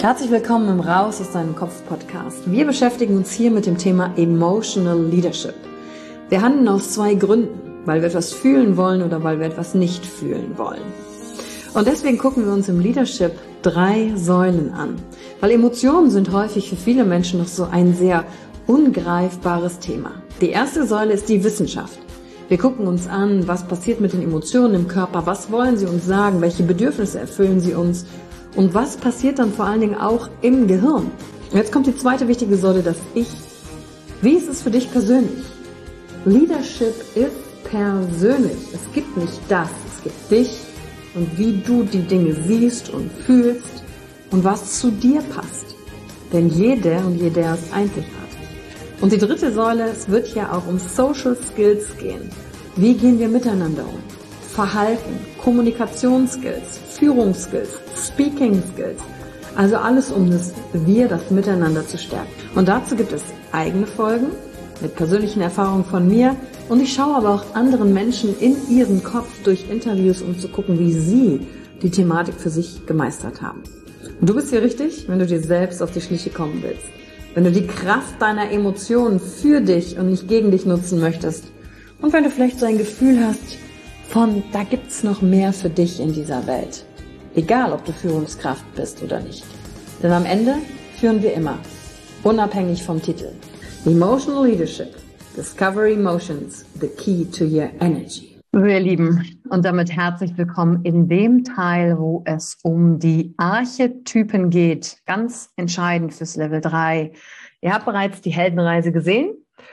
Herzlich willkommen im Raus aus deinem Kopf Podcast. Wir beschäftigen uns hier mit dem Thema Emotional Leadership. Wir handeln aus zwei Gründen, weil wir etwas fühlen wollen oder weil wir etwas nicht fühlen wollen. Und deswegen gucken wir uns im Leadership 3 Säulen an, weil Emotionen sind häufig für viele Menschen noch so ein sehr ungreifbares Thema. Die erste Säule ist die Wissenschaft. Wir gucken uns an, was passiert mit den Emotionen im Körper, was wollen sie uns sagen, welche Bedürfnisse erfüllen sie uns und was passiert dann vor allen Dingen auch im Gehirn. Und jetzt kommt die zweite wichtige Säule, das Ich. Wie ist es für dich persönlich? Leadership ist persönlich. Es gibt nicht das, es gibt dich und wie du die Dinge siehst und fühlst und was zu dir passt. Denn jeder und jeder ist einzigartig. Und die dritte Säule, es wird ja auch um Social Skills gehen. Wie gehen wir miteinander um? Verhalten, Kommunikationsskills, Führungsskills, Speaking Skills. Also alles um das Miteinander zu stärken. Und dazu gibt es eigene Folgen mit persönlichen Erfahrungen von mir. Und ich schaue aber auch anderen Menschen in ihren Kopf durch Interviews, um zu gucken, wie sie die Thematik für sich gemeistert haben. Und du bist hier richtig, wenn du dir selbst auf die Schliche kommen willst. Wenn du die Kraft deiner Emotionen für dich und nicht gegen dich nutzen möchtest. Und wenn du vielleicht so ein Gefühl hast von, da gibt's noch mehr für dich in dieser Welt. Egal, ob du Führungskraft bist oder nicht. Denn am Ende führen wir immer, unabhängig vom Titel. Emotional Leadership. Discover Emotions, the key to your energy. So, ihr Lieben, und damit herzlich willkommen in dem Teil, wo es um die Archetypen geht. Ganz entscheidend fürs Level 3. Ihr habt bereits die Heldenreise gesehen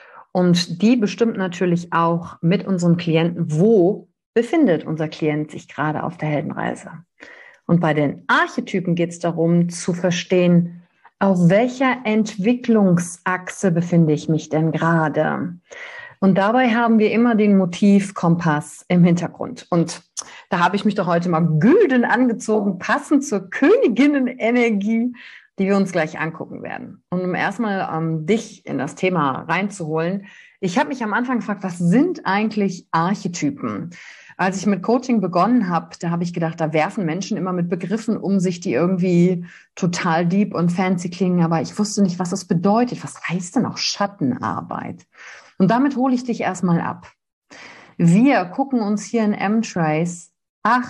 und die bestimmt natürlich auch mit unserem Klienten, wo befindet unser Klient sich gerade auf der Heldenreise. Und bei den Archetypen geht es darum zu verstehen, auf welcher Entwicklungsachse befinde ich mich denn gerade? Und dabei haben wir immer den Motivkompass im Hintergrund. Und da habe ich mich doch heute mal gülden angezogen, passend zur Königinnenenergie, die wir uns gleich angucken werden. Und um erstmal dich in das Thema reinzuholen, ich habe mich am Anfang gefragt, was sind eigentlich Archetypen? Als ich mit Coaching begonnen habe, da habe ich gedacht, da werfen Menschen immer mit Begriffen um sich, die irgendwie total deep und fancy klingen, aber ich wusste nicht, was das bedeutet. Was heißt denn auch Schattenarbeit? Und damit hole ich dich erstmal ab. Wir gucken uns hier in M-Trace 8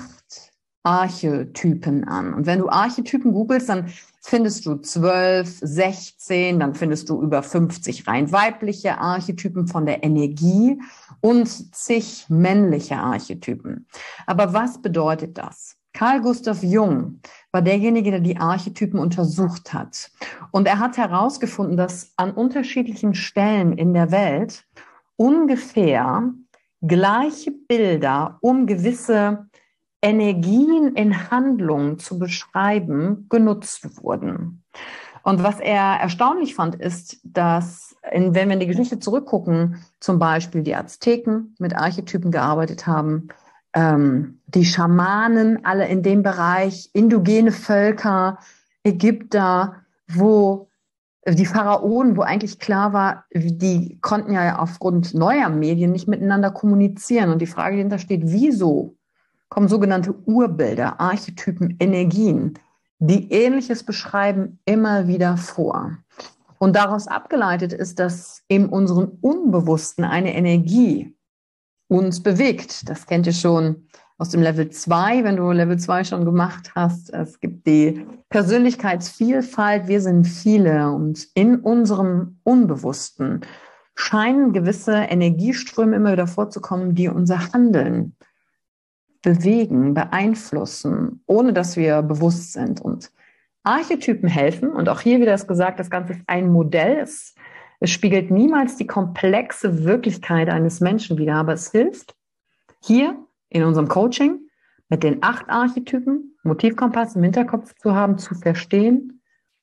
Archetypen an. Und wenn du Archetypen googelst, dann findest du 12, 16, dann findest du über 50 rein weibliche Archetypen von der Energie und zig männliche Archetypen. Aber was bedeutet das? Carl Gustav Jung war derjenige, der die Archetypen untersucht hat. Und er hat herausgefunden, dass an unterschiedlichen Stellen in der Welt ungefähr gleiche Bilder, um gewisse Energien in Handlungen zu beschreiben, genutzt wurden. Und was er erstaunlich fand, ist, dass, wenn wir in die Geschichte zurückgucken, zum Beispiel die Azteken mit Archetypen gearbeitet haben, die Schamanen, alle in dem Bereich, indogene Völker, Ägypter, wo die Pharaonen, wo eigentlich klar war, die konnten ja aufgrund neuer Medien nicht miteinander kommunizieren. Und die Frage, die dahinter steht, wieso kommen sogenannte Urbilder, Archetypen, Energien, die Ähnliches beschreiben, immer wieder vor. Und daraus abgeleitet ist, dass in unserem Unbewussten eine Energie uns bewegt. Das kennt ihr schon aus dem Level 2, wenn du Level 2 schon gemacht hast. Es gibt die Persönlichkeitsvielfalt, wir sind viele und in unserem Unbewussten scheinen gewisse Energieströme immer wieder vorzukommen, die unser Handeln bewegen, beeinflussen, ohne dass wir bewusst sind. Und Archetypen helfen, und auch hier wieder ist gesagt, das Ganze ist ein Modell, es spiegelt niemals die komplexe Wirklichkeit eines Menschen wider, aber es hilft, hier in unserem Coaching mit den 8 Archetypen, Motivkompass im Hinterkopf zu haben, zu verstehen,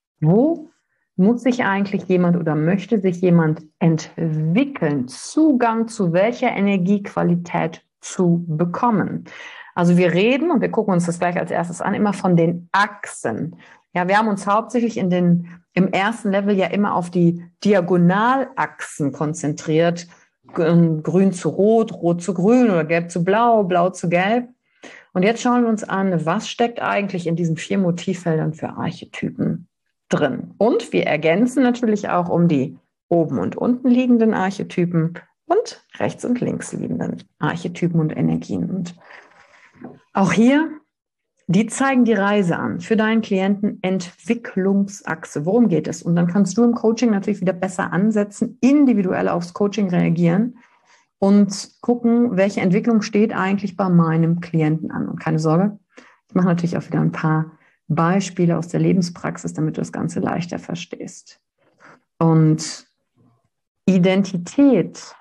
wo muss sich eigentlich jemand oder möchte sich jemand entwickeln, Zugang zu welcher Energiequalität zu bekommen. Also wir reden, und wir gucken uns das gleich als erstes an, immer von den Achsen. Ja, wir haben uns hauptsächlich im ersten Level ja immer auf die Diagonalachsen konzentriert. Grün zu Rot, Rot zu Grün oder Gelb zu Blau, Blau zu Gelb. Und jetzt schauen wir uns an, was steckt eigentlich in diesen 4 Motivfeldern für Archetypen drin. Und wir ergänzen natürlich auch um die oben und unten liegenden Archetypen und rechts und links liegenden Archetypen und Energien. Und auch hier, die zeigen die Reise an für deinen Klienten Entwicklungsachse. Worum geht es? Und dann kannst du im Coaching natürlich wieder besser ansetzen, individuell aufs Coaching reagieren und gucken, welche Entwicklung steht eigentlich bei meinem Klienten an. Und keine Sorge, ich mache natürlich auch wieder ein paar Beispiele aus der Lebenspraxis, damit du das Ganze leichter verstehst. Und Identität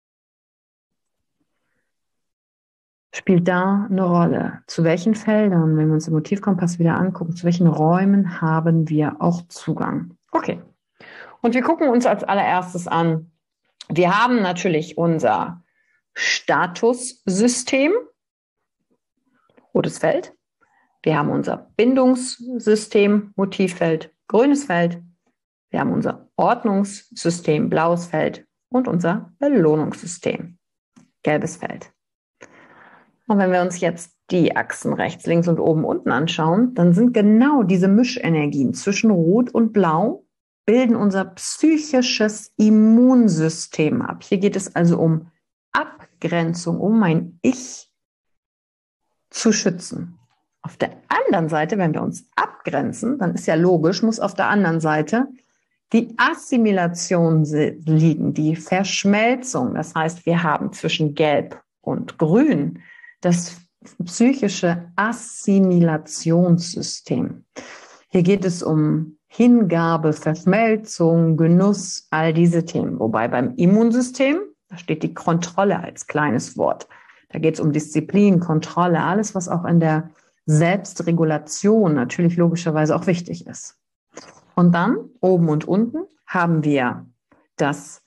spielt da eine Rolle. Zu welchen Feldern, wenn wir uns den Motivkompass wieder angucken, zu welchen Räumen haben wir auch Zugang? Okay. Und wir gucken uns als allererstes an, wir haben natürlich unser Statussystem, rotes Feld. Wir haben unser Bindungssystem, Motivfeld, grünes Feld. Wir haben unser Ordnungssystem, blaues Feld und unser Belohnungssystem, gelbes Feld. Und wenn wir uns jetzt die Achsen rechts, links und oben, unten anschauen, dann sind genau diese Mischenergien zwischen Rot und Blau bilden unser psychisches Immunsystem ab. Hier geht es also um Abgrenzung, um mein Ich zu schützen. Auf der anderen Seite, wenn wir uns abgrenzen, dann ist ja logisch, muss auf der anderen Seite die Assimilation liegen, die Verschmelzung. Das heißt, wir haben zwischen Gelb und Grün das psychische Assimilationssystem. Hier geht es um Hingabe, Verschmelzung, Genuss, all diese Themen. Wobei beim Immunsystem, da steht die Kontrolle als kleines Wort. Da geht es um Disziplin, Kontrolle, alles, was auch in der Selbstregulation natürlich logischerweise auch wichtig ist. Und dann oben und unten haben wir das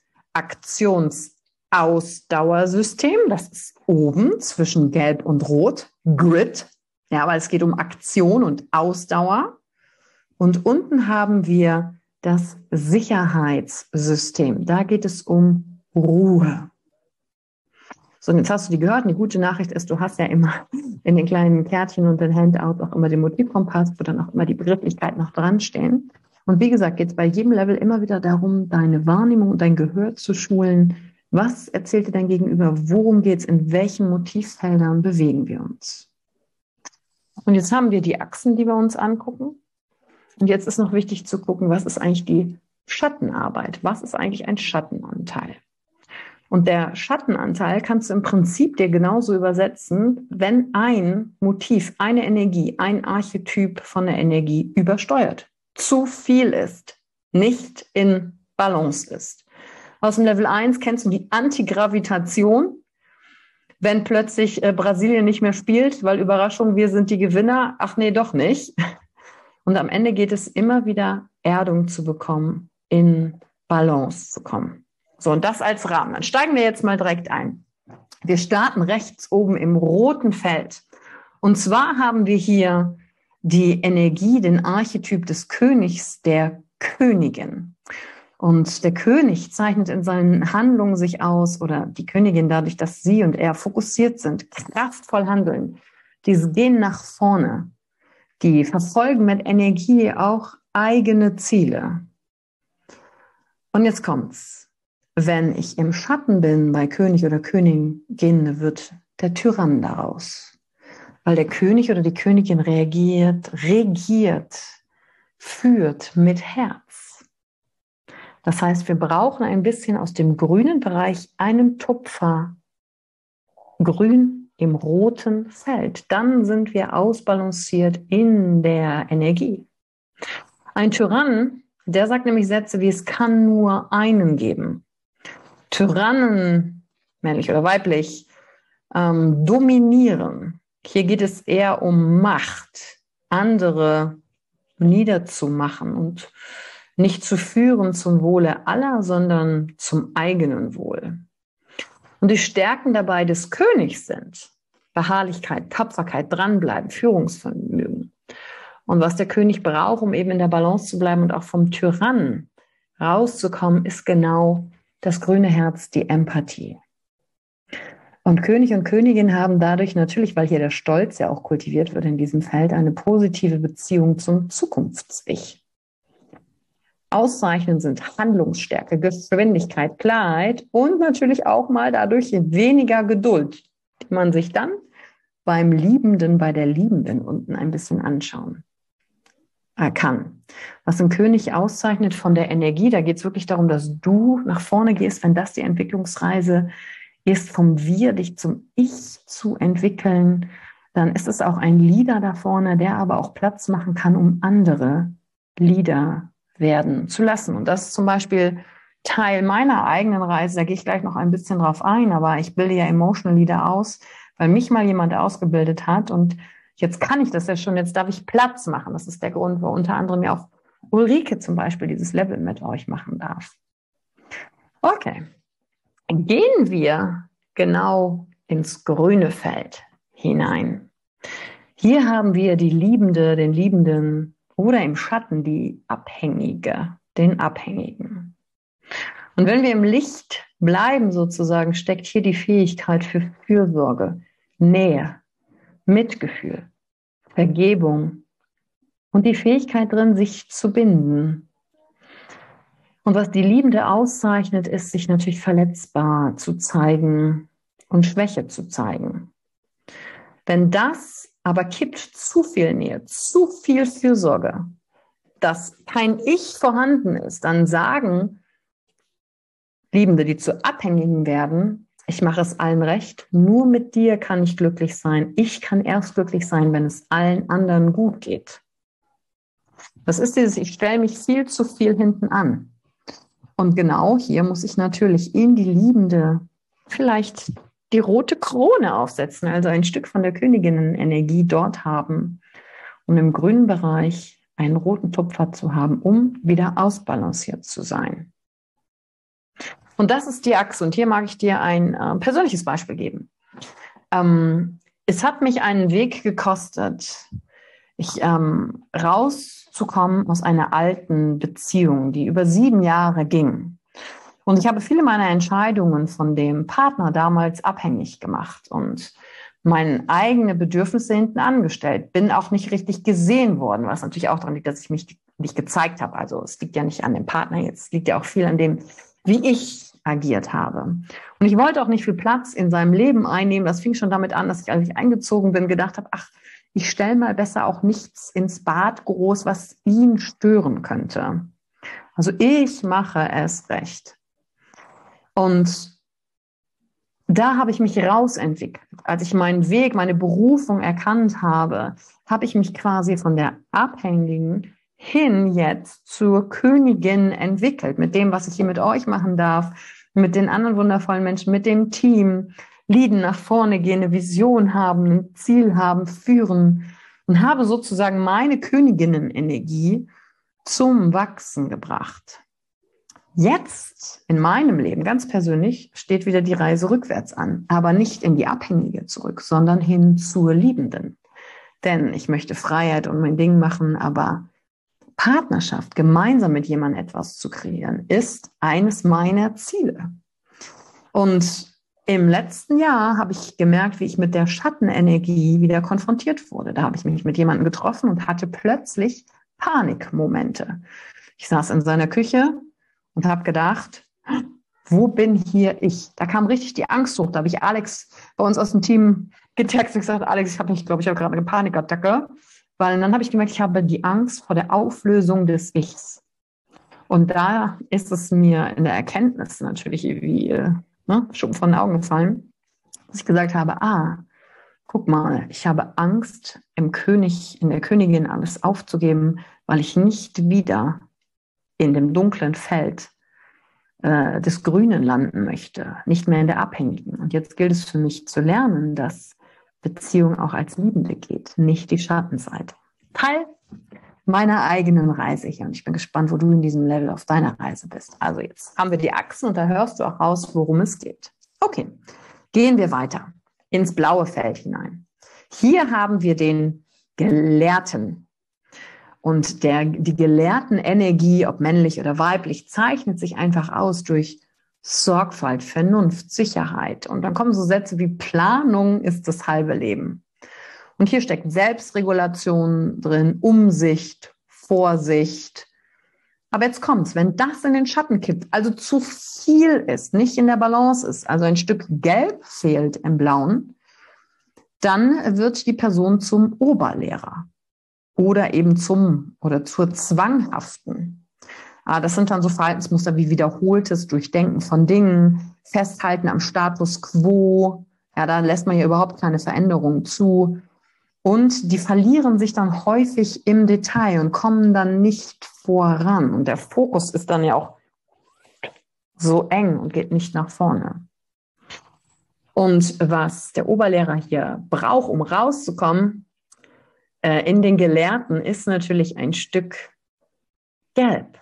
Aktionsausdauersystem. Das ist oben zwischen Gelb und Rot, Grid. Ja, weil es geht um Aktion und Ausdauer. Und unten haben wir das Sicherheitssystem. Da geht es um Ruhe. So, und jetzt hast du die gehört. Und die gute Nachricht ist, du hast ja immer in den kleinen Kärtchen und den Handouts auch immer den Motivkompass, wo dann auch immer die Begrifflichkeiten noch dran stehen. Und wie gesagt, geht es bei jedem Level immer wieder darum, deine Wahrnehmung und dein Gehör zu schulen. Was erzählt dir dein Gegenüber? Worum geht es? In welchen Motivfeldern bewegen wir uns? Und jetzt haben wir die Achsen, die wir uns angucken. Und jetzt ist noch wichtig zu gucken, was ist eigentlich die Schattenarbeit? Was ist eigentlich ein Schattenanteil? Und der Schattenanteil kannst du im Prinzip dir genauso übersetzen, wenn ein Motiv, eine Energie, ein Archetyp von der Energie übersteuert, zu viel ist, nicht in Balance ist. Aus dem Level 1 kennst du die Antigravitation, wenn plötzlich Brasilien nicht mehr spielt, weil Überraschung, wir sind die Gewinner, ach nee, doch nicht. Und am Ende geht es immer wieder, Erdung zu bekommen, in Balance zu kommen. So, und das als Rahmen. Dann steigen wir jetzt mal direkt ein. Wir starten rechts oben im roten Feld. Und zwar haben wir hier die Energie, den Archetyp des Königs, der Königin. Und der König zeichnet in seinen Handlungen sich aus, oder die Königin dadurch, dass sie und er fokussiert sind, kraftvoll handeln. Diese gehen nach vorne. Die verfolgen mit Energie auch eigene Ziele. Und jetzt kommt's. Wenn ich im Schatten bin bei König oder Königin, wird der Tyrann daraus. Weil der König oder die Königin regiert, führt mit Herz. Das heißt, wir brauchen ein bisschen aus dem grünen Bereich einen Tupfer grün im roten Feld. Dann sind wir ausbalanciert in der Energie. Ein Tyrann, der sagt nämlich Sätze wie, es kann nur einen geben. Tyrannen, männlich oder weiblich, dominieren. Hier geht es eher um Macht, andere niederzumachen und nicht zu führen zum Wohle aller, sondern zum eigenen Wohl. Und die Stärken dabei des Königs sind Beharrlichkeit, Tapferkeit, dranbleiben, Führungsvermögen. Und was der König braucht, um eben in der Balance zu bleiben und auch vom Tyrannen rauszukommen, ist genau das grüne Herz, die Empathie. Und König und Königin haben dadurch natürlich, weil hier der Stolz ja auch kultiviert wird in diesem Feld, eine positive Beziehung zum Zukunfts-Ich. auszeichnen, sind Handlungsstärke, Geschwindigkeit, Klarheit und natürlich auch mal dadurch weniger Geduld, die man sich dann beim Liebenden, bei der Liebenden unten ein bisschen anschauen kann. Was ein König auszeichnet von der Energie, da geht es wirklich darum, dass du nach vorne gehst, wenn das die Entwicklungsreise ist, vom Wir dich zum Ich zu entwickeln, dann ist es auch ein Leader da vorne, der aber auch Platz machen kann, um andere Leader werden zu lassen. Und das ist zum Beispiel Teil meiner eigenen Reise, da gehe ich gleich noch ein bisschen drauf ein, aber ich bilde ja Emotional Leader aus, weil mich mal jemand ausgebildet hat und jetzt kann ich das ja schon, jetzt darf ich Platz machen. Das ist der Grund, wo unter anderem ja auch Ulrike zum Beispiel dieses Level mit euch machen darf. Okay, gehen wir genau ins grüne Feld hinein. Hier haben wir die Liebende, den Liebenden oder im Schatten die Abhängige, den Abhängigen. Und wenn wir im Licht bleiben sozusagen, steckt hier die Fähigkeit für Fürsorge, Nähe, Mitgefühl, Vergebung und die Fähigkeit drin, sich zu binden. Und was die Liebende auszeichnet, ist, sich natürlich verletzbar zu zeigen und Schwäche zu zeigen. Wenn das aber kippt, zu viel Nähe, zu viel Fürsorge, dass kein Ich vorhanden ist, dann sagen Liebende, die zu Abhängigen werden, ich mache es allen recht, nur mit dir kann ich glücklich sein. Ich kann erst glücklich sein, wenn es allen anderen gut geht. Das ist dieses, ich stelle mich viel zu viel hinten an. Und genau hier muss ich natürlich in die Liebende vielleicht die rote Krone aufsetzen, also ein Stück von der Königinnenenergie dort haben, um im grünen Bereich einen roten Tupfer zu haben, um wieder ausbalanciert zu sein. Und das ist die Achse. Und hier mag ich dir ein persönliches Beispiel geben. Es hat mich einen Weg gekostet, rauszukommen aus einer alten Beziehung, die über 7 Jahre ging. Und ich habe viele meiner Entscheidungen von dem Partner damals abhängig gemacht und meine eigenen Bedürfnisse hinten angestellt. Bin auch nicht richtig gesehen worden, was natürlich auch daran liegt, dass ich mich nicht gezeigt habe. Also es liegt ja nicht an dem Partner jetzt, es liegt ja auch viel an dem, wie ich agiert habe. Und ich wollte auch nicht viel Platz in seinem Leben einnehmen. Das fing schon damit an, dass ich, als ich eingezogen bin, gedacht habe, ach, ich stelle mal besser auch nichts ins Bad groß, was ihn stören könnte. Also ich mache es recht. Und da habe ich mich rausentwickelt. Als ich meinen Weg, meine Berufung erkannt habe, habe ich mich quasi von der Abhängigen hin jetzt zur Königin entwickelt, mit dem, was ich hier mit euch machen darf, mit den anderen wundervollen Menschen, mit dem Team, leaden, nach vorne gehen, eine Vision haben, ein Ziel haben, führen und habe sozusagen meine Königinnenenergie zum Wachsen gebracht. Jetzt in meinem Leben, ganz persönlich, steht wieder die Reise rückwärts an, aber nicht in die Abhängige zurück, sondern hin zur Liebenden. Denn ich möchte Freiheit und mein Ding machen, aber Partnerschaft, gemeinsam mit jemandem etwas zu kreieren, ist eines meiner Ziele. Und im letzten Jahr habe ich gemerkt, wie ich mit der Schattenenergie wieder konfrontiert wurde. Da habe ich mich mit jemandem getroffen und hatte plötzlich Panikmomente. Ich saß in seiner Küche und habe gedacht, wo bin hier ich? Da kam richtig die Angst hoch. Da habe ich Alex bei uns aus dem Team getextet und gesagt, Alex, ich habe gerade eine Panikattacke. Weil dann habe ich gemerkt, ich habe die Angst vor der Auflösung des Ichs. Und da ist es mir in der Erkenntnis natürlich wie Schuppen von den Augen gefallen, dass ich gesagt habe, guck mal, ich habe Angst, in der Königin alles aufzugeben, weil ich nicht wieder in dem dunklen Feld des Grünen landen möchte, nicht mehr in der Abhängigen. Und jetzt gilt es für mich zu lernen, dass Beziehung auch als Liebende geht, nicht die Schattenseite. Teil meiner eigenen Reise hier. Und ich bin gespannt, wo du in diesem Level auf deiner Reise bist. Also jetzt haben wir die Achsen und da hörst du auch raus, worum es geht. Okay, gehen wir weiter ins blaue Feld hinein. Hier haben wir den Gelehrten. Und die gelehrten Energie, ob männlich oder weiblich, zeichnet sich einfach aus durch Sorgfalt, Vernunft, Sicherheit. Und dann kommen so Sätze wie Planung ist das halbe Leben. Und hier steckt Selbstregulation drin, Umsicht, Vorsicht, Aber jetzt kommt's, wenn das in den Schatten kippt, also zu viel ist, nicht in der Balance ist, also ein Stück Gelb fehlt im Blauen, dann wird die Person zum Oberlehrer oder eben zur Zwanghaften. Das sind dann so Verhaltensmuster wie wiederholtes Durchdenken von Dingen, Festhalten am Status quo. Ja, da lässt man ja überhaupt keine Veränderungen zu. Und die verlieren sich dann häufig im Detail und kommen dann nicht voran. Und der Fokus ist dann ja auch so eng und geht nicht nach vorne. Und was der Oberlehrer hier braucht, um rauszukommen, in den Gelehrten, ist natürlich ein Stück Gelb.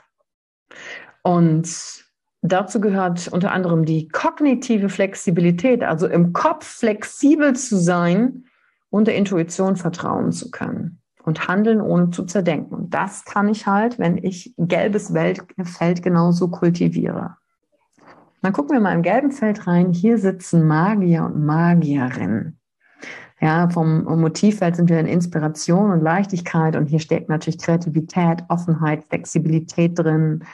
Und dazu gehört unter anderem die kognitive Flexibilität, also im Kopf flexibel zu sein und der Intuition vertrauen zu können und handeln, ohne zu zerdenken. Und das kann ich halt, wenn ich gelbes Feld genauso kultiviere. Dann gucken wir mal im gelben Feld rein. Hier sitzen Magier und Magierinnen. Ja, vom Motivfeld sind wir in Inspiration und Leichtigkeit und hier steckt natürlich Kreativität, Offenheit, Flexibilität drin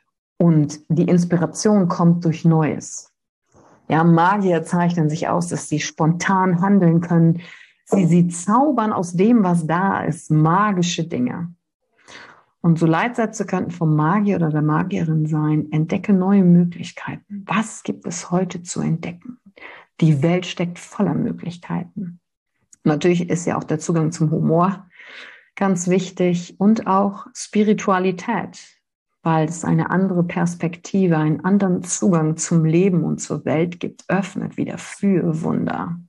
und die Inspiration kommt durch Neues. Ja, Magier zeichnen sich aus, dass sie spontan handeln können. Sie zaubern aus dem, was da ist, magische Dinge. Und so Leitsätze könnten vom Magier oder der Magierin sein: Entdecke neue Möglichkeiten. Was gibt es heute zu entdecken? Die Welt steckt voller Möglichkeiten. Natürlich ist ja auch der Zugang zum Humor ganz wichtig und auch Spiritualität, weil es eine andere Perspektive, einen anderen Zugang zum Leben und zur Welt gibt, öffnet wieder für Wunder.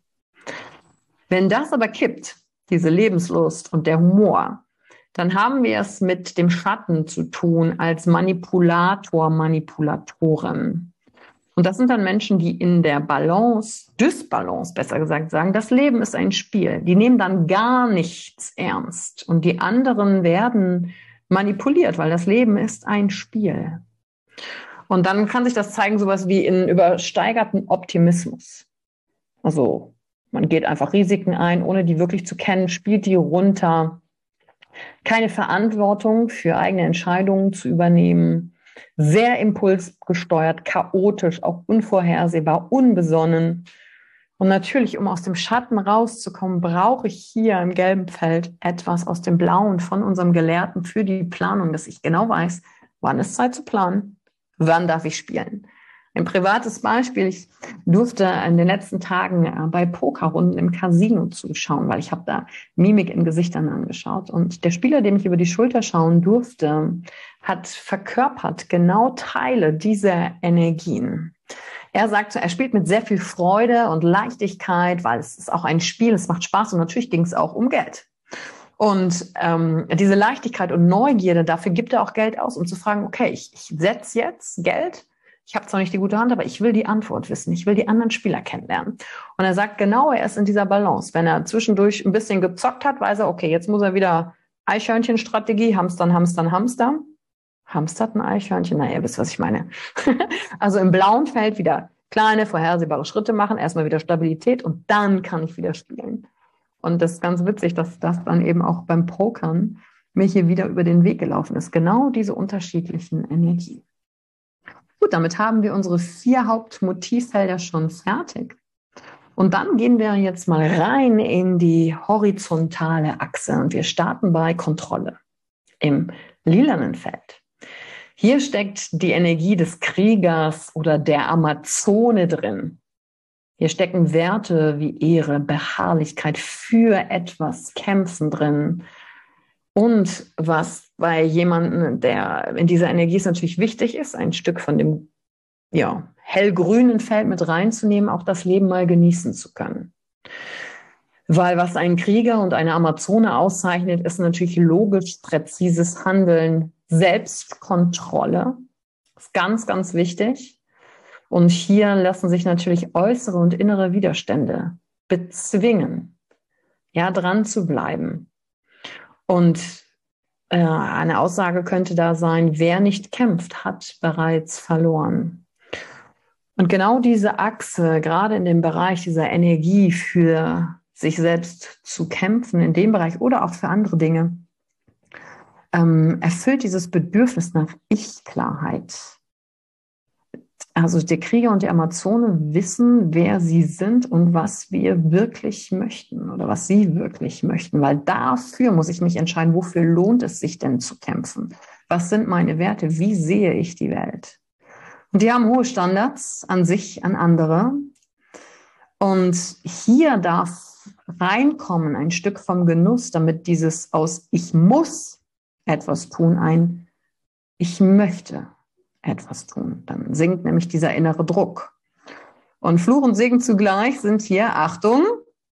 Wenn das aber kippt, diese Lebenslust und der Humor, dann haben wir es mit dem Schatten zu tun als Manipulator, Manipulatorin. Und das sind dann Menschen, die in der Dysbalance besser gesagt, sagen, das Leben ist ein Spiel. Die nehmen dann gar nichts ernst. Und die anderen werden manipuliert, weil das Leben ist ein Spiel. Und dann kann sich das zeigen, sowas wie in übersteigerten Optimismus. Also man geht einfach Risiken ein, ohne die wirklich zu kennen, spielt die runter. Keine Verantwortung für eigene Entscheidungen zu übernehmen. Sehr impulsgesteuert, chaotisch, auch unvorhersehbar, unbesonnen. Und natürlich, um aus dem Schatten rauszukommen, brauche ich hier im gelben Feld etwas aus dem Blauen von unserem Gelehrten für die Planung, dass ich genau weiß, wann ist Zeit zu planen, wann darf ich spielen. Ein privates Beispiel: Ich durfte in den letzten Tagen bei Pokerrunden im Casino zuschauen, weil ich habe da Mimik in Gesichtern angeschaut. Und der Spieler, dem ich über die Schulter schauen durfte, hat verkörpert genau Teile dieser Energien. Er sagt, er spielt mit sehr viel Freude und Leichtigkeit, weil es ist auch ein Spiel, es macht Spaß und natürlich ging es auch um Geld. Und diese Leichtigkeit und Neugierde, dafür gibt er auch Geld aus, um zu fragen, okay, ich setze jetzt Geld. Ich habe zwar nicht die gute Hand, aber ich will die Antwort wissen. Ich will die anderen Spieler kennenlernen. Und er sagt genau, er ist in dieser Balance. Wenn er zwischendurch ein bisschen gezockt hat, weiß er, okay, jetzt muss er wieder Eichhörnchen-Strategie, Hamstern, Hamstern, Hamster. Hamstert ein Eichhörnchen? Na, ihr wisst, was ich meine. Also im blauen Feld wieder kleine, vorhersehbare Schritte machen, erstmal wieder Stabilität und dann kann ich wieder spielen. Und das ist ganz witzig, dass das dann eben auch beim Pokern mir hier wieder über den Weg gelaufen ist. Genau diese unterschiedlichen Energien. Gut, damit haben wir unsere 4 Hauptmotivfelder schon fertig. Und dann gehen wir jetzt mal rein in die horizontale Achse und wir starten bei Kontrolle im lilanen Feld. Hier steckt die Energie des Kriegers oder der Amazone drin. Hier stecken Werte wie Ehre, Beharrlichkeit, für etwas kämpfen drin. Und was bei jemandem, der in dieser Energie ist, natürlich wichtig ist, ein Stück von dem hellgrünen Feld mit reinzunehmen, auch das Leben mal genießen zu können. Weil was einen Krieger und eine Amazone auszeichnet, ist natürlich logisch, präzises Handeln, Selbstkontrolle. Das ist ganz, ganz wichtig. Und hier lassen sich natürlich äußere und innere Widerstände bezwingen, dran zu bleiben. Und eine Aussage könnte da sein: Wer nicht kämpft, hat bereits verloren. Und genau diese Achse, gerade in dem Bereich dieser Energie für sich selbst zu kämpfen, in dem Bereich oder auch für andere Dinge, erfüllt dieses Bedürfnis nach Ich-Klarheit. Also der Krieger und die Amazone wissen, wer sie sind und was wir wirklich möchten oder was sie wirklich möchten, weil dafür muss ich mich entscheiden, wofür lohnt es sich denn zu kämpfen? Was sind meine Werte? Wie sehe ich die Welt? Und die haben hohe Standards an sich, an andere. Und hier darf reinkommen ein Stück vom Genuss, damit dieses aus ich muss etwas tun, ein ich möchte etwas tun. Dann sinkt nämlich dieser innere Druck. Und Fluch und Segen zugleich sind hier, Achtung,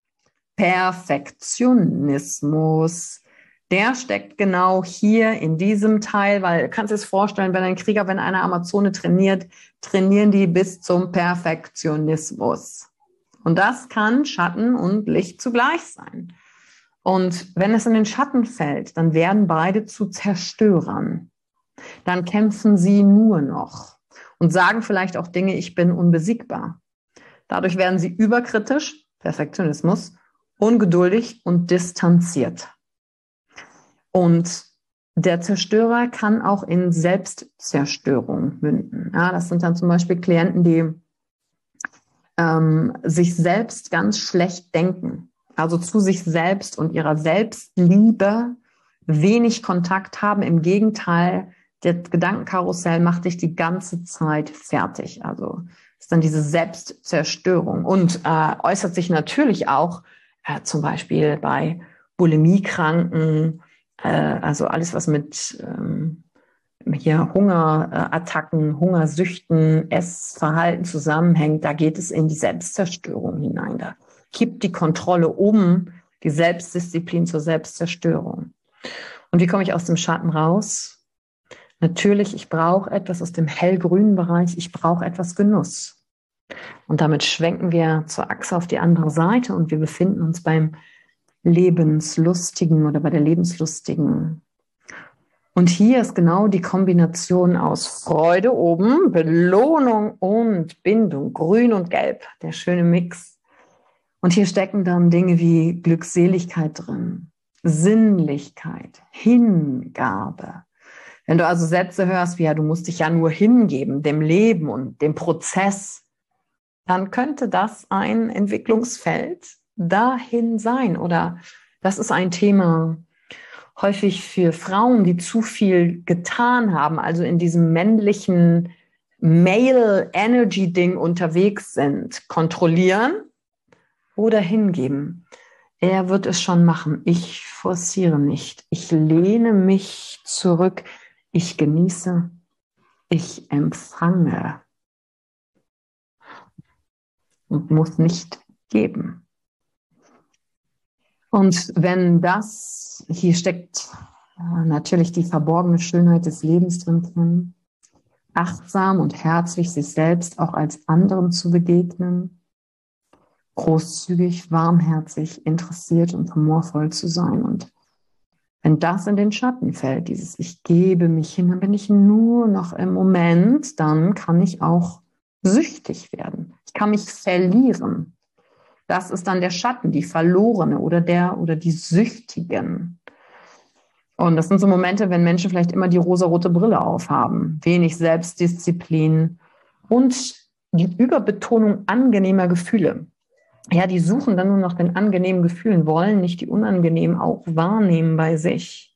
Perfektionismus. Der steckt genau hier in diesem Teil, weil du kannst dir das vorstellen, wenn ein Krieger, wenn eine Amazone trainiert, trainieren die bis zum Perfektionismus. Und das kann Schatten und Licht zugleich sein. Und wenn es in den Schatten fällt, dann werden beide zu Zerstörern. Dann kämpfen sie nur noch und sagen vielleicht auch Dinge, ich bin unbesiegbar. Dadurch werden sie überkritisch, Perfektionismus, ungeduldig und distanziert. Und der Zerstörer kann auch in Selbstzerstörung münden. Ja, das sind dann zum Beispiel Klienten, die sich selbst ganz schlecht denken, also zu sich selbst und ihrer Selbstliebe wenig Kontakt haben. Im Gegenteil, der Gedankenkarussell macht dich die ganze Zeit fertig. Also ist dann diese Selbstzerstörung und äußert sich natürlich auch zum Beispiel bei Bulimiekranken, also alles, was mit hier Hungerattacken, Hungersüchten, Essverhalten zusammenhängt, da geht es in die Selbstzerstörung hinein. Da kippt die Kontrolle um, die Selbstdisziplin zur Selbstzerstörung. Und wie komme ich aus dem Schatten raus? Natürlich, ich brauche etwas aus dem hellgrünen Bereich, ich brauche etwas Genuss. Und damit schwenken wir zur Achse auf die andere Seite und wir befinden uns beim Lebenslustigen oder bei der Lebenslustigen. Und hier ist genau die Kombination aus Freude oben, Belohnung und Bindung, grün und gelb, der schöne Mix. Und hier stecken dann Dinge wie Glückseligkeit drin, Sinnlichkeit, Hingabe. Wenn du also Sätze hörst wie, ja, du musst dich ja nur hingeben, dem Leben und dem Prozess, dann könnte das ein Entwicklungsfeld dahin sein. Oder das ist ein Thema häufig für Frauen, die zu viel getan haben, also in diesem männlichen Male-Energy-Ding unterwegs sind, kontrollieren oder hingeben. Er wird es schon machen. Ich forciere nicht. Ich lehne mich zurück. Ich genieße. Ich empfange. Und muss nicht geben. Und wenn das, hier steckt natürlich die verborgene Schönheit des Lebens drin, achtsam und herzlich sich selbst auch als anderen zu begegnen, großzügig, warmherzig, interessiert und humorvoll zu sein. Und wenn das in den Schatten fällt, dieses Ich gebe mich hin, dann bin ich nur noch im Moment, dann kann ich auch süchtig werden. Ich kann mich verlieren. Das ist dann der Schatten, die Verlorene oder die Süchtigen. Und das sind so Momente, wenn Menschen vielleicht immer die rosarote Brille aufhaben, wenig Selbstdisziplin und die Überbetonung angenehmer Gefühle. Ja, die suchen dann nur nach den angenehmen Gefühlen, wollen nicht die unangenehmen auch wahrnehmen bei sich.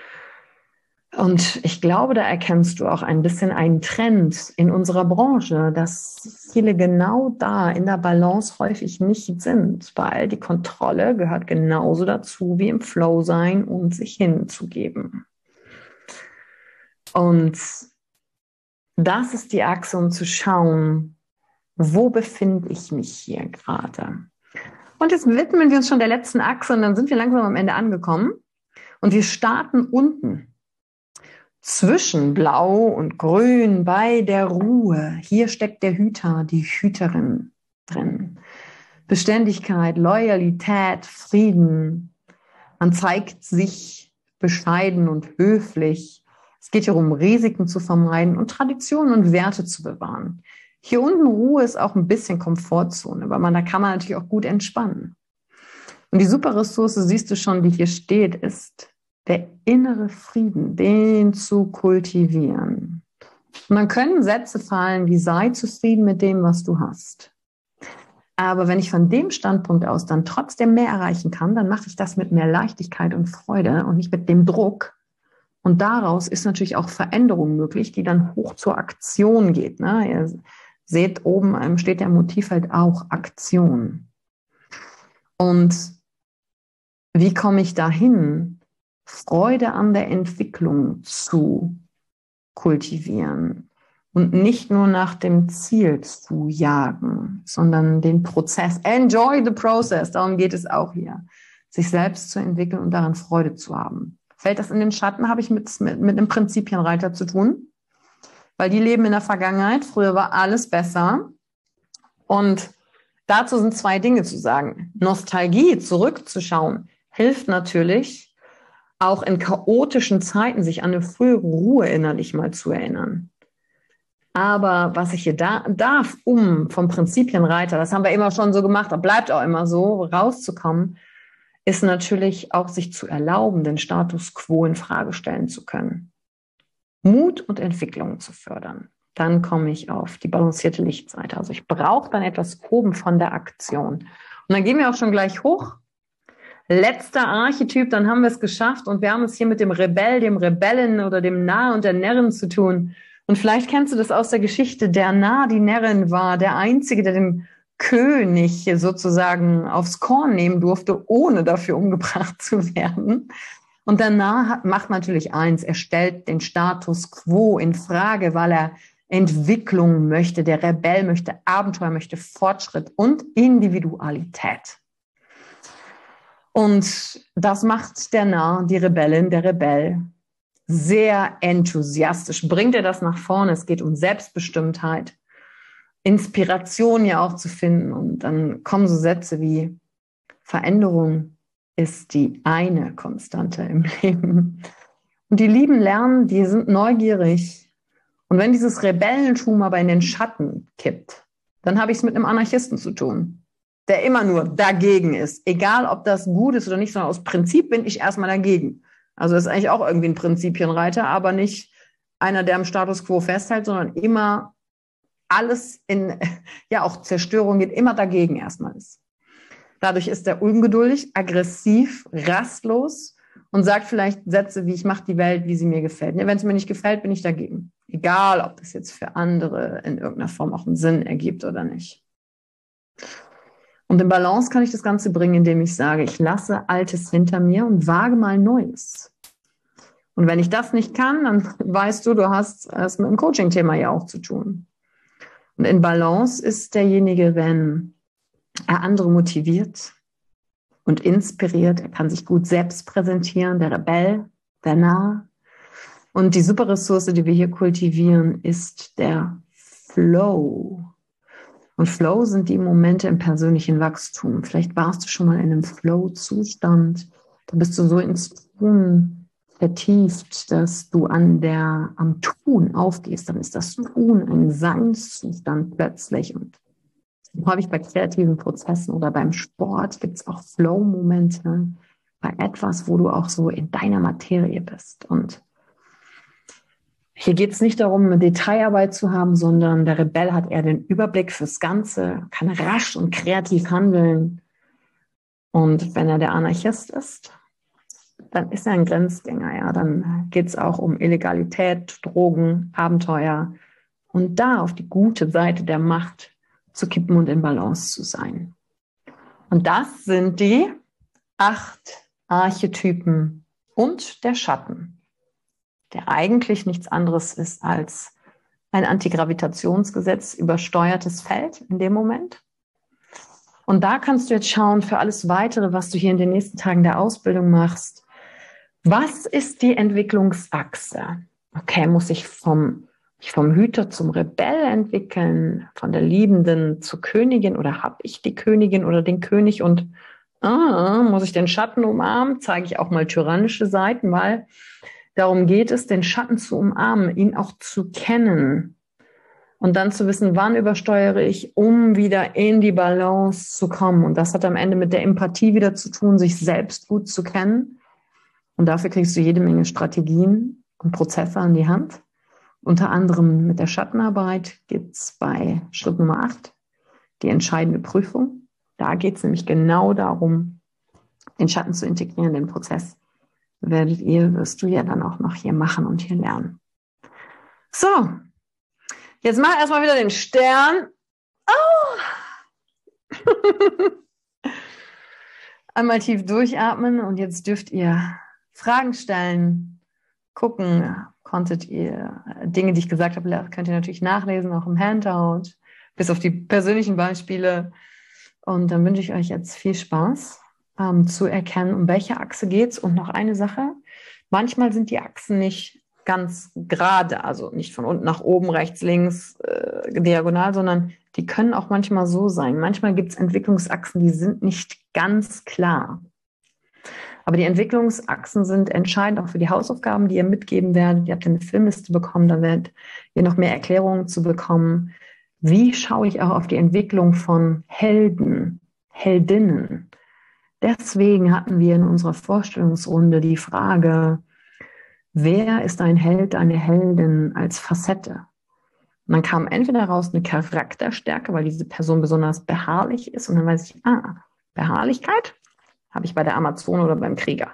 Und ich glaube, da erkennst du auch ein bisschen einen Trend in unserer Branche, dass viele genau da in der Balance häufig nicht sind, weil die Kontrolle gehört genauso dazu wie im Flow sein und sich hinzugeben. Und das ist die Achse, um zu schauen, wo befinde ich mich hier gerade? Und jetzt widmen wir uns schon der letzten Achse und dann sind wir langsam am Ende angekommen. Und wir starten unten. Zwischen Blau und Grün bei der Ruhe. Hier steckt der Hüter, die Hüterin drin. Beständigkeit, Loyalität, Frieden. Man zeigt sich bescheiden und höflich. Es geht hier um Risiken zu vermeiden und Traditionen und Werte zu bewahren. Hier unten Ruhe ist auch ein bisschen Komfortzone, weil da kann man natürlich auch gut entspannen. Und die super Ressource, siehst du schon, die hier steht, ist der innere Frieden, den zu kultivieren. Und dann können Sätze fallen wie sei zufrieden mit dem, was du hast. Aber wenn ich von dem Standpunkt aus dann trotzdem mehr erreichen kann, dann mache ich das mit mehr Leichtigkeit und Freude und nicht mit dem Druck. Und daraus ist natürlich auch Veränderung möglich, die dann hoch zur Aktion geht. Ne? Ihr seht, oben steht der Motivfeld auch Aktion. Und wie komme ich dahin, Freude an der Entwicklung zu kultivieren und nicht nur nach dem Ziel zu jagen, sondern den Prozess. Enjoy the process, darum geht es auch hier. Sich selbst zu entwickeln und daran Freude zu haben. Fällt das in den Schatten, habe ich mit einem Prinzipienreiter zu tun, weil die leben in der Vergangenheit. Früher war alles besser. Und dazu sind 2 Dinge zu sagen. Nostalgie, zurückzuschauen, hilft natürlich, auch in chaotischen Zeiten sich an eine frühere Ruhe innerlich mal zu erinnern. Aber was ich hier darf, um vom Prinzipienreiter, das haben wir immer schon so gemacht, das bleibt auch immer so, rauszukommen, ist natürlich auch sich zu erlauben, den Status quo in Frage stellen zu können. Mut und Entwicklung zu fördern. Dann komme ich auf die balancierte Lichtseite. Also ich brauche dann etwas oben von der Aktion. Und dann gehen wir auch schon gleich hoch. Letzter Archetyp, dann haben wir es geschafft und wir haben es hier mit dem Rebell, dem Rebellen oder dem Narr und der Närrin zu tun. Und vielleicht kennst du das aus der Geschichte. Der Narr, die Närrin war der Einzige, der den König sozusagen aufs Korn nehmen durfte, ohne dafür umgebracht zu werden. Und der Narr macht natürlich eins, er stellt den Status quo in Frage, weil er Entwicklung möchte. Der Rebell möchte Abenteuer, möchte Fortschritt und Individualität. Und das macht der Narr, die Rebellin, der Rebell sehr enthusiastisch. Bringt er das nach vorne? Es geht um Selbstbestimmtheit, Inspiration ja auch zu finden. Und dann kommen so Sätze wie Veränderung ist die eine Konstante im Leben. Und die Lieben lernen, die sind neugierig. Und wenn dieses Rebellentum aber in den Schatten kippt, dann habe ich es mit einem Anarchisten zu tun, der immer nur dagegen ist. Egal, ob das gut ist oder nicht, sondern aus Prinzip bin ich erstmal dagegen. Also das ist eigentlich auch irgendwie ein Prinzipienreiter, aber nicht einer, der am Status quo festhält, sondern immer alles in, ja auch Zerstörung geht, immer dagegen erstmal ist. Dadurch ist er ungeduldig, aggressiv, rastlos und sagt vielleicht Sätze wie, ich mache die Welt, wie sie mir gefällt. Wenn es mir nicht gefällt, bin ich dagegen. Egal, ob das jetzt für andere in irgendeiner Form auch einen Sinn ergibt oder nicht. Und in Balance kann ich das Ganze bringen, indem ich sage, ich lasse Altes hinter mir und wage mal Neues. Und wenn ich das nicht kann, dann weißt du, du hast es mit dem Coaching-Thema ja auch zu tun. Und in Balance ist derjenige, wenn er andere motiviert und inspiriert, er kann sich gut selbst präsentieren, der Rebell, der Narr. Und die super Ressource, die wir hier kultivieren, ist der Flow. Und Flow sind die Momente im persönlichen Wachstum. Vielleicht warst du schon mal in einem Flow-Zustand. Da bist du so ins Tun vertieft, dass du am Tun aufgehst. Dann ist das Tun ein Seinszustand plötzlich. Und häufig bei kreativen Prozessen oder beim Sport gibt es auch Flow-Momente bei etwas, wo du auch so in deiner Materie bist. Und hier geht es nicht darum, eine Detailarbeit zu haben, sondern der Rebell hat eher den Überblick fürs Ganze, kann rasch und kreativ handeln. Und wenn er der Anarchist ist, dann ist er ein Grenzgänger. Ja? Dann geht es auch um Illegalität, Drogen, Abenteuer. Und da auf die gute Seite der Macht zu kippen und in Balance zu sein. Und das sind die 8 Archetypen und der Schatten, der eigentlich nichts anderes ist als ein Antigravitationsgesetz übersteuertes Feld in dem Moment. Und da kannst du jetzt schauen für alles Weitere, was du hier in den nächsten Tagen der Ausbildung machst. Was ist die Entwicklungsachse? Okay, muss ich vom Hüter zum Rebell entwickeln, von der Liebenden zur Königin oder habe ich die Königin oder den König und muss ich den Schatten umarmen? Zeige ich auch mal tyrannische Seiten, weil darum geht es, den Schatten zu umarmen, ihn auch zu kennen und dann zu wissen, wann übersteuere ich, um wieder in die Balance zu kommen. Und das hat am Ende mit der Empathie wieder zu tun, sich selbst gut zu kennen Und dafür kriegst du jede Menge Strategien und Prozesse an die Hand. Unter anderem mit der Schattenarbeit gibt es bei Schritt Nummer 8 die entscheidende Prüfung. Da geht es nämlich genau darum, den Schatten zu integrieren, den Prozess wirst du ja dann auch noch hier machen und hier lernen. So, jetzt mach erstmal wieder den Stern. Oh. Einmal tief durchatmen und jetzt dürft ihr Fragen stellen, gucken, konntet ihr Dinge, die ich gesagt habe, könnt ihr natürlich nachlesen, auch im Handout, bis auf die persönlichen Beispiele. Und dann wünsche ich euch jetzt viel Spaß, zu erkennen, um welche Achse geht es. Und noch eine Sache, manchmal sind die Achsen nicht ganz gerade, also nicht von unten nach oben, rechts, links, diagonal, sondern die können auch manchmal so sein. Manchmal gibt es Entwicklungsachsen, die sind nicht ganz klar. Aber die Entwicklungsachsen sind entscheidend auch für die Hausaufgaben, die ihr mitgeben werdet. Ihr habt eine Filmliste bekommen, da werdet ihr noch mehr Erklärungen zu bekommen. Wie schaue ich auch auf die Entwicklung von Helden, Heldinnen? Deswegen hatten wir in unserer Vorstellungsrunde die Frage, wer ist ein Held, eine Heldin als Facette? Und dann kam entweder raus eine Charakterstärke, weil diese Person besonders beharrlich ist. Und dann weiß ich, Beharrlichkeit habe ich bei der Amazone oder beim Krieger.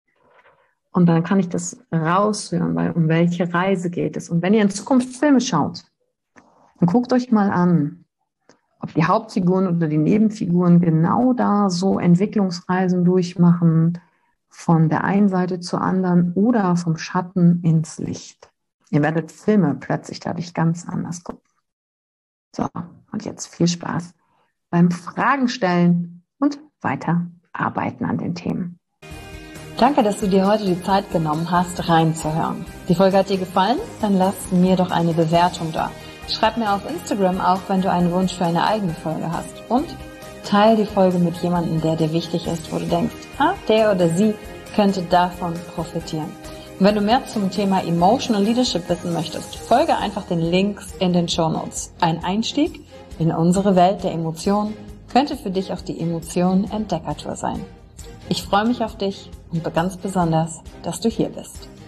Und dann kann ich das raushören, weil um welche Reise geht es. Und wenn ihr in Zukunft Filme schaut, dann guckt euch mal an, ob die Hauptfiguren oder die Nebenfiguren genau da so Entwicklungsreisen durchmachen, von der einen Seite zur anderen oder vom Schatten ins Licht. Ihr werdet Filme plötzlich dadurch ganz anders gucken. So, und jetzt viel Spaß beim Fragen stellen und weiter arbeiten an den Themen. Danke, dass du dir heute die Zeit genommen hast, reinzuhören. Die Folge hat dir gefallen? Dann lass mir doch eine Bewertung da. Schreib mir auf Instagram auch, wenn du einen Wunsch für eine eigene Folge hast. Und teile die Folge mit jemandem, der dir wichtig ist, wo du denkst, der oder sie könnte davon profitieren. Und wenn du mehr zum Thema Emotional Leadership wissen möchtest, folge einfach den Links in den Shownotes. Ein Einstieg in unsere Welt der Emotionen könnte für dich auch die Emotionen Entdeckertour sein. Ich freue mich auf dich und ganz besonders, dass du hier bist.